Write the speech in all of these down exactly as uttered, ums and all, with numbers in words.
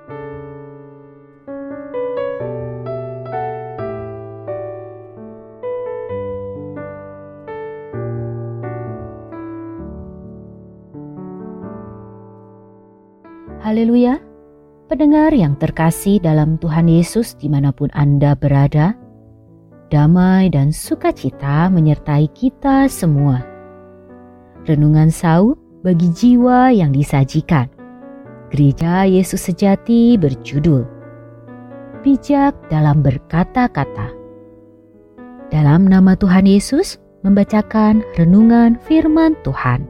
Haleluya, pendengar yang terkasih dalam Tuhan Yesus dimanapun Anda berada, damai dan sukacita menyertai kita semua. Renungan Sauh bagi jiwa yang disajikan. Gereja Yesus Sejati berjudul Bijak dalam Berkata-kata. Dalam nama Tuhan Yesus membacakan renungan firman Tuhan.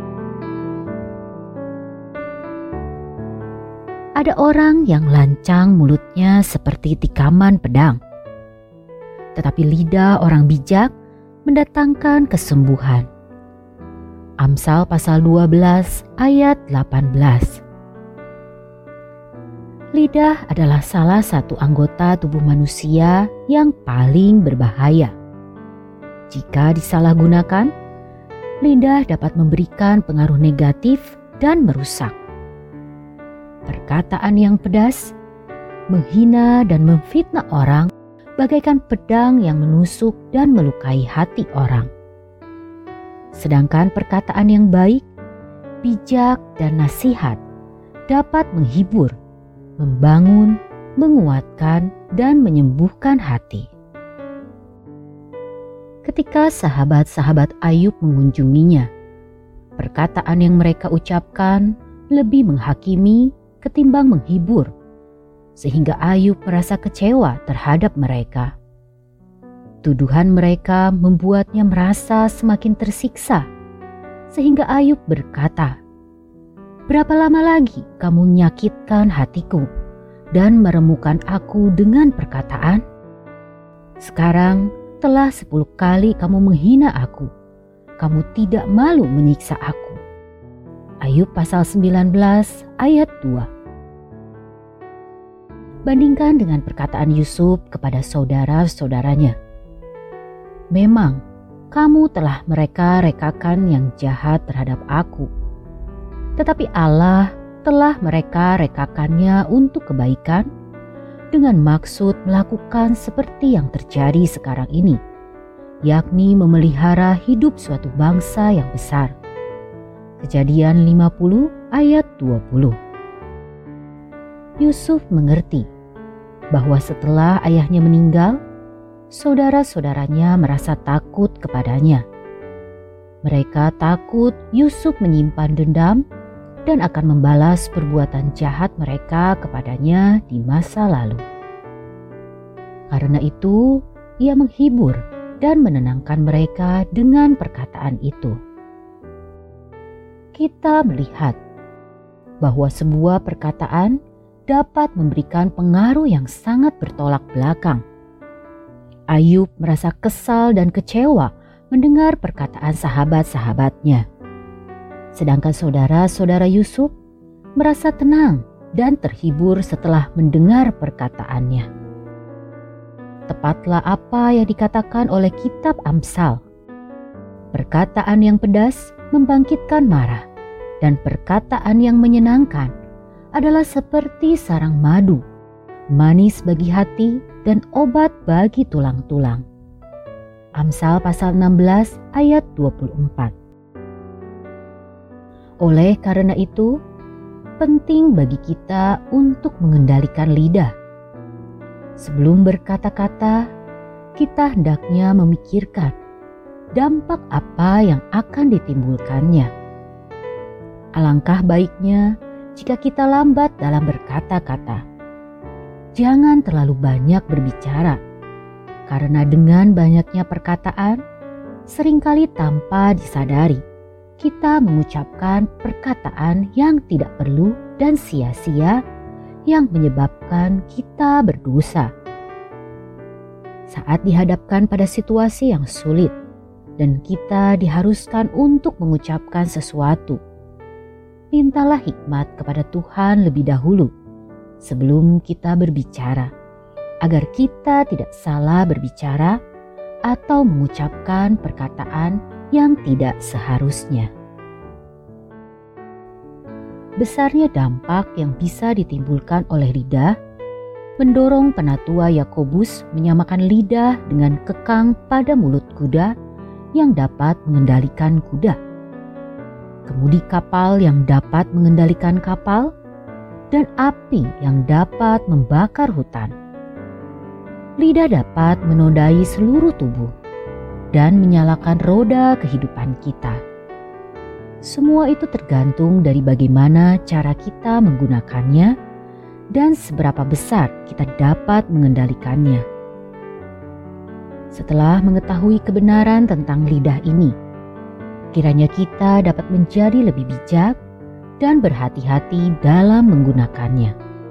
Ada orang yang lancang mulutnya seperti tikaman pedang, tetapi lidah orang bijak mendatangkan kesembuhan. Amsal pasal dua belas ayat delapan belas. Lidah adalah salah satu anggota tubuh manusia yang paling berbahaya. Jika disalahgunakan, lidah dapat memberikan pengaruh negatif dan merusak. Perkataan yang pedas, menghina dan memfitnah orang bagaikan pedang yang menusuk dan melukai hati orang. Sedangkan perkataan yang baik, bijak dan nasihat dapat menghibur, membangun, menguatkan dan menyembuhkan hati. Ketika sahabat-sahabat Ayub mengunjunginya, perkataan yang mereka ucapkan lebih menghakimi ketimbang menghibur, sehingga Ayub merasa kecewa terhadap mereka. Tuduhan mereka membuatnya merasa semakin tersiksa, sehingga Ayub berkata, "Berapa lama lagi kamu menyakitkan hatiku dan meremukan aku dengan perkataan? Sekarang telah sepuluh kali kamu menghina aku, kamu tidak malu menyiksa aku." Ayub pasal sembilan belas ayat dua. Bandingkan dengan perkataan Yusuf kepada saudara-saudaranya. "Memang kamu telah mereka-rekakan yang jahat terhadap aku, tetapi Allah telah mereka-rekakannya untuk kebaikan dengan maksud melakukan seperti yang terjadi sekarang ini, yakni memelihara hidup suatu bangsa yang besar." Kejadian lima puluh ayat dua puluh. Yusuf mengerti bahwa setelah ayahnya meninggal, saudara-saudaranya merasa takut kepadanya. Mereka takut Yusuf menyimpan dendam dan akan membalas perbuatan jahat mereka kepadanya di masa lalu. Karena itu, ia menghibur dan menenangkan mereka dengan perkataan itu. Kita melihat bahwa sebuah perkataan dapat memberikan pengaruh yang sangat bertolak belakang. Ayub merasa kesal dan kecewa mendengar perkataan sahabat-sahabatnya. Sedangkan saudara-saudara Yusuf merasa tenang dan terhibur setelah mendengar perkataannya. Tepatlah apa yang dikatakan oleh kitab Amsal. Perkataan yang pedas membangkitkan marah, dan perkataan yang menyenangkan adalah seperti sarang madu, manis bagi hati dan obat bagi tulang-tulang. Amsal pasal enam belas ayat dua puluh empat. Oleh karena itu, penting bagi kita untuk mengendalikan lidah. Sebelum berkata-kata, kita hendaknya memikirkan dampak apa yang akan ditimbulkannya. Alangkah baiknya jika kita lambat dalam berkata-kata. Jangan terlalu banyak berbicara, karena dengan banyaknya perkataan, seringkali tanpa disadari, kita mengucapkan perkataan yang tidak perlu dan sia-sia yang menyebabkan kita berdosa. Saat dihadapkan pada situasi yang sulit, dan kita diharuskan untuk mengucapkan sesuatu, mintalah hikmat kepada Tuhan lebih dahulu sebelum kita berbicara, agar kita tidak salah berbicara atau mengucapkan perkataan yang tidak seharusnya. besarnya dampak yang bisa ditimbulkan oleh lidah mendorong penatua Yakobus menyamakan lidah dengan kekang pada mulut kuda yang dapat mengendalikan kuda, kemudi kapal yang dapat mengendalikan kapal, dan api yang dapat membakar hutan. Lidah dapat menodai seluruh tubuh dan menyalakan roda kehidupan kita. Semua itu tergantung dari bagaimana cara kita menggunakannya dan seberapa besar kita dapat mengendalikannya. Setelah mengetahui kebenaran tentang lidah ini, kiranya kita dapat menjadi lebih bijak dan berhati-hati dalam menggunakannya.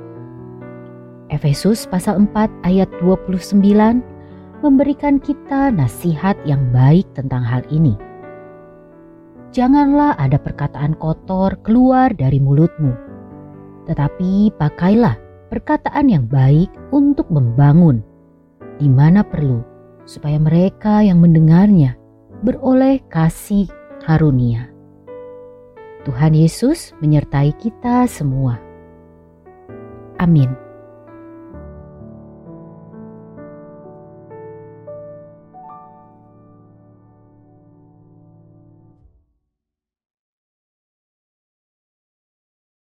Efesus pasal empat ayat dua puluh sembilan memberikan kita nasihat yang baik tentang hal ini. Janganlah ada perkataan kotor keluar dari mulutmu, tetapi pakailah perkataan yang baik untuk membangun, di mana perlu, supaya mereka yang mendengarnya beroleh kasih karunia. Tuhan Yesus menyertai kita semua. Amin.